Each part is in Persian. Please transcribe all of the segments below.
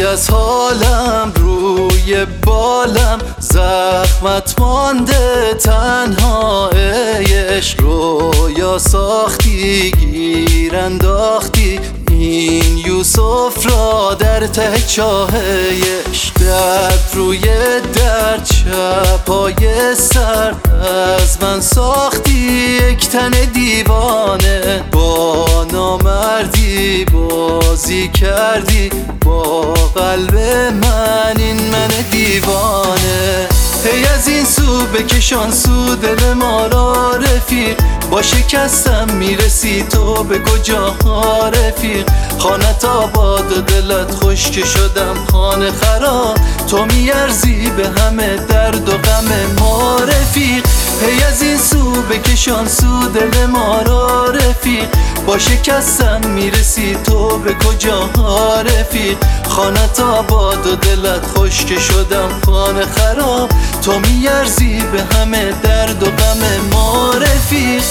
از حالم روی بالم، زخمت مانده تنها عشق. رویا ساختی گیر انداختی این یوسف را در ته چاه عشق. درد روی درد چپای سر از من ساختی یک تن دیوانه. با نامردی بازی کردی با قلب من، این من دیوانه. هی از این سو بکشان سو دل ما را رفیق، با شکستم میرسی تو به کجا رفیق. خانت آباد و دلت خوش که شدم خانه خراب، تو میارزی به همه درد و غم ما رفیق. هی از این سو بکشان سو دل ما را رفیق، با شکستم میرسی تو به کجا رفیق. خانت آباد و دلت خوش که شدم خانه خراب، تو میارزی به همه درد و غم ما رفیق.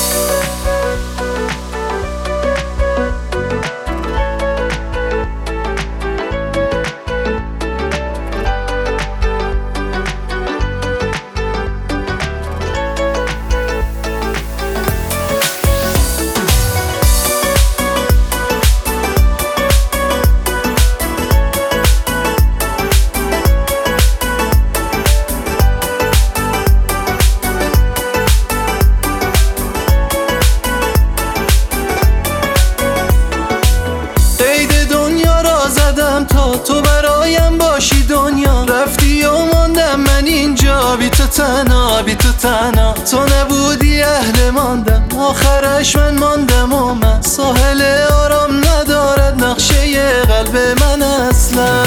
تا تو برایم باشی دنیا، رفتی و ماندم من اینجا بی تو تنها، بی تو تنها. تو نبودی اهل ماندم، آخرش من ماندم و من. ساحل آرام ندارد نقشه قلب من اصلا.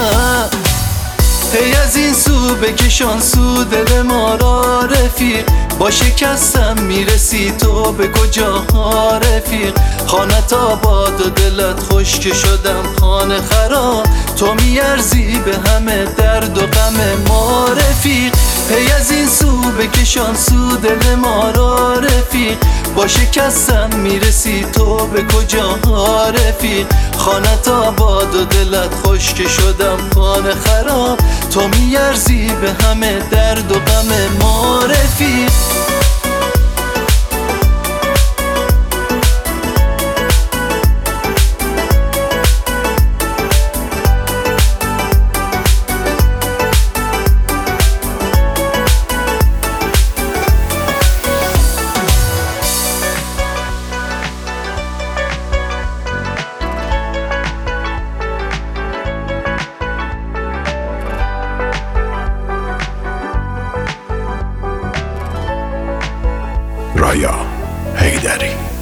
هی از این سو بکشان سو دل ما را رفیق، با شکستم میرسی تو به کجا رفیق. خانت آباد و دلت خوش که شدم خانه خراب، تو میارزی به همه درد و غم ما رفیق. هی از این سو بکشان سو دل ما را رفیق، با شکستم میرسی تو به کجا رفیق. خانت آباد و دلت خوش که شدم خانه خراب، تو میارزی به همه درد و غم ما رفیق. رایا حیدری.